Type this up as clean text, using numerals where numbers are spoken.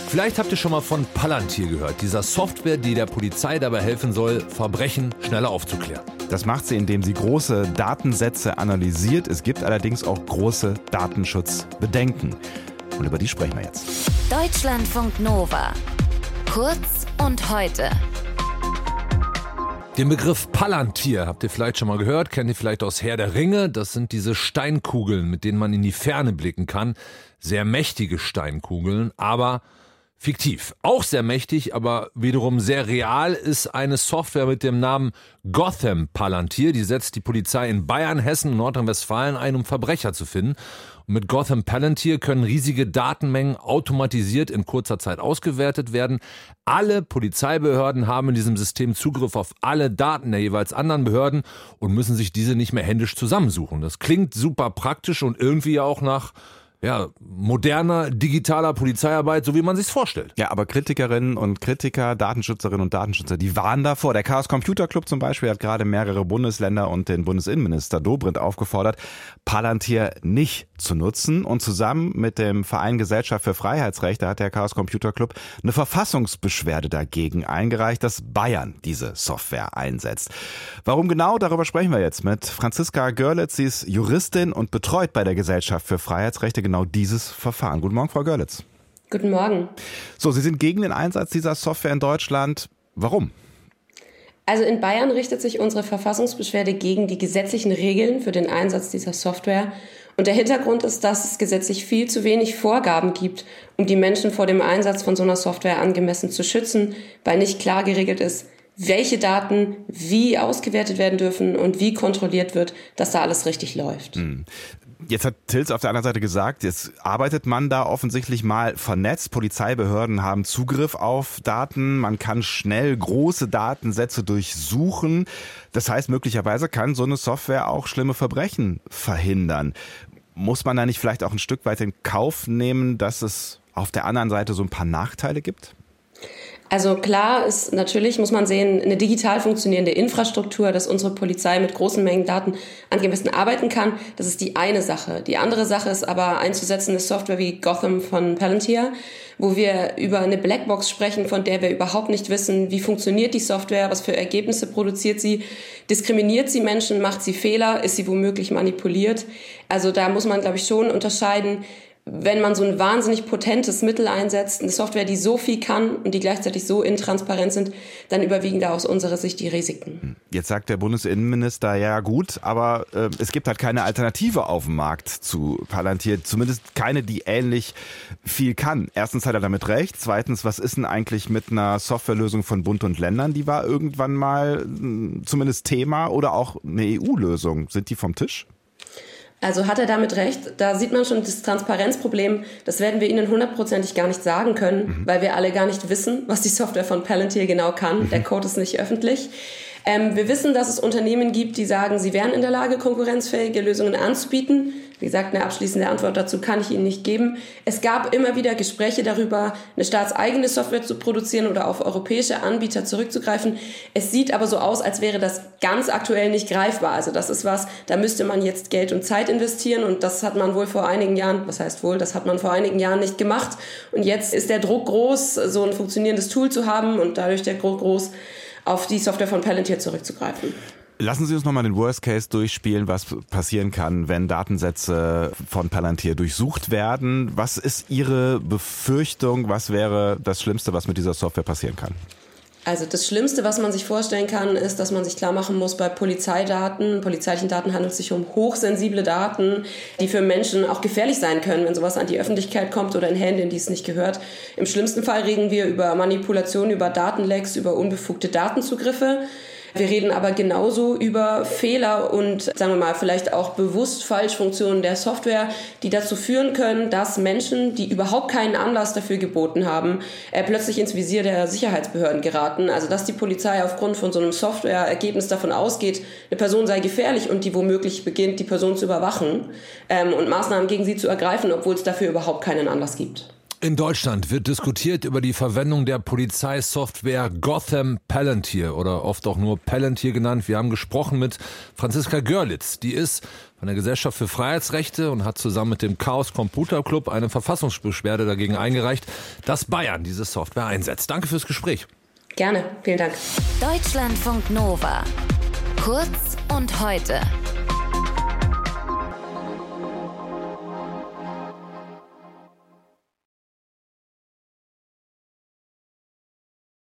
Vielleicht habt ihr schon mal von Palantir gehört, dieser Software, die der Polizei dabei helfen soll, Verbrechen schneller aufzuklären. Das macht sie, indem sie große Datensätze analysiert. Es gibt allerdings auch große Datenschutzbedenken. Und über die sprechen wir jetzt. Deutschlandfunk Nova. Kurz und heute. Den Begriff Palantir habt ihr vielleicht schon mal gehört, kennt ihr vielleicht aus Herr der Ringe. Das sind diese Steinkugeln, mit denen man in die Ferne blicken kann. Sehr mächtige Steinkugeln, aber fiktiv. Auch sehr mächtig, aber wiederum sehr real ist eine Software mit dem Namen Gotham Palantir. Die setzt die Polizei in Bayern, Hessen und Nordrhein-Westfalen ein, um Verbrecher zu finden. Und mit Gotham Palantir können riesige Datenmengen automatisiert in kurzer Zeit ausgewertet werden. Alle Polizeibehörden haben in diesem System Zugriff auf alle Daten der jeweils anderen Behörden und müssen sich diese nicht mehr händisch zusammensuchen. Das klingt super praktisch und irgendwie auch nach moderner, digitaler Polizeiarbeit, so wie man sich's vorstellt. Ja, aber Kritikerinnen und Kritiker, Datenschützerinnen und Datenschützer, die warnen davor. Der Chaos Computer Club zum Beispiel hat gerade mehrere Bundesländer und den Bundesinnenminister Dobrindt aufgefordert, Palantir nicht zu nutzen. Und zusammen mit dem Verein Gesellschaft für Freiheitsrechte hat der Chaos Computer Club eine Verfassungsbeschwerde dagegen eingereicht, dass Bayern diese Software einsetzt. Warum genau? Darüber sprechen wir jetzt mit Franziska Görlitz. Sie ist Juristin und betreut bei der Gesellschaft für Freiheitsrechte genau dieses Verfahren. Guten Morgen, Frau Görlitz. Guten Morgen. So, Sie sind gegen den Einsatz dieser Software in Deutschland. Warum? Also in Bayern richtet sich unsere Verfassungsbeschwerde gegen die gesetzlichen Regeln für den Einsatz dieser Software. Und der Hintergrund ist, dass es gesetzlich viel zu wenig Vorgaben gibt, um die Menschen vor dem Einsatz von so einer Software angemessen zu schützen, weil nicht klar geregelt ist, welche Daten wie ausgewertet werden dürfen und wie kontrolliert wird, dass da alles richtig läuft. Jetzt hat Tils auf der anderen Seite gesagt, jetzt arbeitet man da offensichtlich mal vernetzt. Polizeibehörden haben Zugriff auf Daten. Man kann schnell große Datensätze durchsuchen. Das heißt, möglicherweise kann so eine Software auch schlimme Verbrechen verhindern. Muss man da nicht vielleicht auch ein Stück weit in Kauf nehmen, dass es auf der anderen Seite so ein paar Nachteile gibt? Also klar ist natürlich, muss man sehen, eine digital funktionierende Infrastruktur, dass unsere Polizei mit großen Mengen Daten angemessen arbeiten kann. Das ist die eine Sache. Die andere Sache ist aber einzusetzen eine Software wie Gotham von Palantir, wo wir über eine Blackbox sprechen, von der wir überhaupt nicht wissen, wie funktioniert die Software, was für Ergebnisse produziert sie, diskriminiert sie Menschen, macht sie Fehler, ist sie womöglich manipuliert. Also da muss man, glaube ich, schon unterscheiden, wenn man so ein wahnsinnig potentes Mittel einsetzt, eine Software, die so viel kann und die gleichzeitig so intransparent sind, dann überwiegen da aus unserer Sicht die Risiken. Jetzt sagt der Bundesinnenminister, ja gut, aber es gibt halt keine Alternative auf dem Markt zu Palantir, zumindest keine, die ähnlich viel kann. Erstens hat er damit recht, zweitens, was ist denn eigentlich mit einer Softwarelösung von Bund und Ländern? Die war irgendwann mal zumindest Thema oder auch eine EU-Lösung. Sind die vom Tisch? Also hat er damit recht, da sieht man schon das Transparenzproblem, das werden wir Ihnen hundertprozentig gar nicht sagen können, weil wir alle gar nicht wissen, was die Software von Palantir genau kann. Der Code ist nicht öffentlich. Wir wissen, dass es Unternehmen gibt, die sagen, sie wären in der Lage, konkurrenzfähige Lösungen anzubieten. Wie gesagt, eine abschließende Antwort dazu kann ich Ihnen nicht geben. Es gab immer wieder Gespräche darüber, eine staatseigene Software zu produzieren oder auf europäische Anbieter zurückzugreifen. Es sieht aber so aus, als wäre das ganz aktuell nicht greifbar. Also das ist was, da müsste man jetzt Geld und Zeit investieren und das hat man wohl vor einigen Jahren, was heißt wohl, das hat man vor einigen Jahren nicht gemacht. Und jetzt ist der Druck groß, so ein funktionierendes Tool zu haben und dadurch der Druck groß, auf die Software von Palantir zurückzugreifen. Lassen Sie uns nochmal den Worst Case durchspielen, was passieren kann, wenn Datensätze von Palantir durchsucht werden. Was ist Ihre Befürchtung? Was wäre das Schlimmste, was mit dieser Software passieren kann? Also das Schlimmste, was man sich vorstellen kann, ist, dass man sich klar machen muss, bei polizeilichen Daten handelt es sich um hochsensible Daten, die für Menschen auch gefährlich sein können, wenn sowas an die Öffentlichkeit kommt oder in Hände, in die es nicht gehört. Im schlimmsten Fall reden wir über Manipulation, über Datenlecks, über unbefugte Datenzugriffe. Wir reden aber genauso über Fehler und, sagen wir mal, vielleicht auch bewusst Falschfunktionen der Software, die dazu führen können, dass Menschen, die überhaupt keinen Anlass dafür geboten haben, plötzlich ins Visier der Sicherheitsbehörden geraten. Also dass die Polizei aufgrund von so einem Softwareergebnis davon ausgeht, eine Person sei gefährlich und die womöglich beginnt, die Person zu überwachen und Maßnahmen gegen sie zu ergreifen, obwohl es dafür überhaupt keinen Anlass gibt. In Deutschland wird diskutiert über die Verwendung der Polizeisoftware Gotham Palantir oder oft auch nur Palantir genannt. Wir haben gesprochen mit Franziska Görlitz. Die ist von der Gesellschaft für Freiheitsrechte und hat zusammen mit dem Chaos Computer Club eine Verfassungsbeschwerde dagegen eingereicht, dass Bayern diese Software einsetzt. Danke fürs Gespräch. Gerne, vielen Dank. Deutschlandfunk Nova. Kurz und heute.